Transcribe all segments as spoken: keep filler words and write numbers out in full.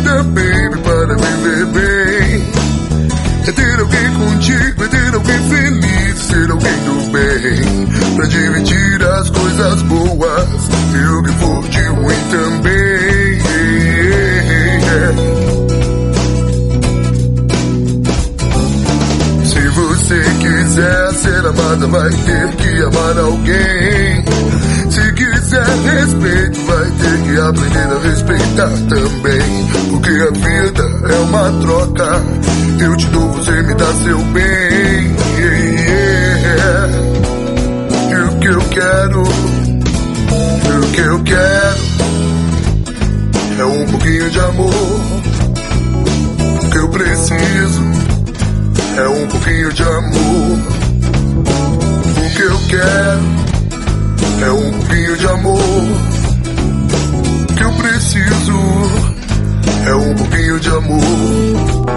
muita baby para viver bem. É ter alguém contigo, é ter alguém feliz, ser alguém do bem, pra dividir as coisas boas e o que for de ruim também. Se você quiser ser amada, vai ter que amar alguém. Se quiser respeito, vai ter que aprender a respeitar também. Porque a vida é uma troca, eu te dou, você me dá seu bem. E o que eu quero, e o que eu quero é um pouquinho de amor. O que eu preciso é um pouquinho de amor. O que eu quero é um pouquinho de amor. O que eu preciso é um pouquinho de amor.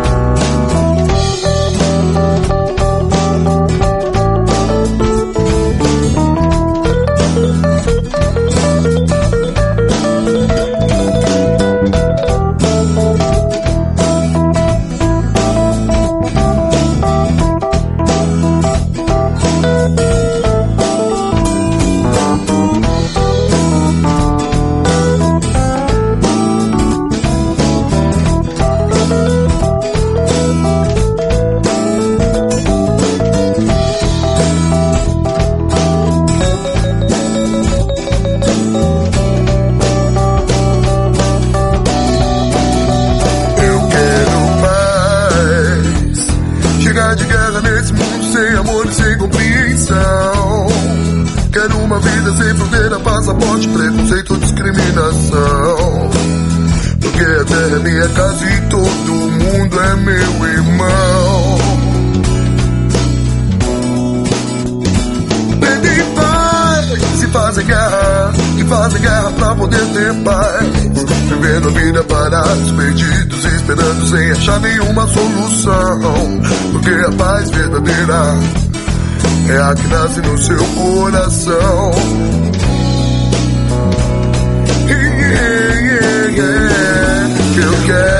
De guerra nesse mundo sem amor e sem compreensão. Quero uma vida sem fronteira, passaporte, preconceito, discriminação. Porque a terra é minha casa e todo mundo é meu irmão. Pedem paz e fazem guerra, e fazem guerra pra poder ter paz. Vivendo a vida parados, perdidos, esperando sem achar nenhuma solução. Porque a paz verdadeira é a que nasce no seu coração. Yeah, yeah, yeah. O que eu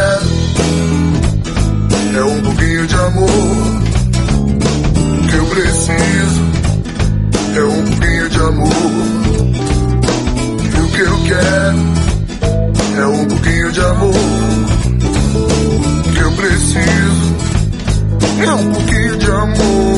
quero é um pouquinho de amor. O que eu preciso é um pouquinho de amor. E o que eu quero é um pouquinho de amor. O que eu preciso é um pouquinho de amor.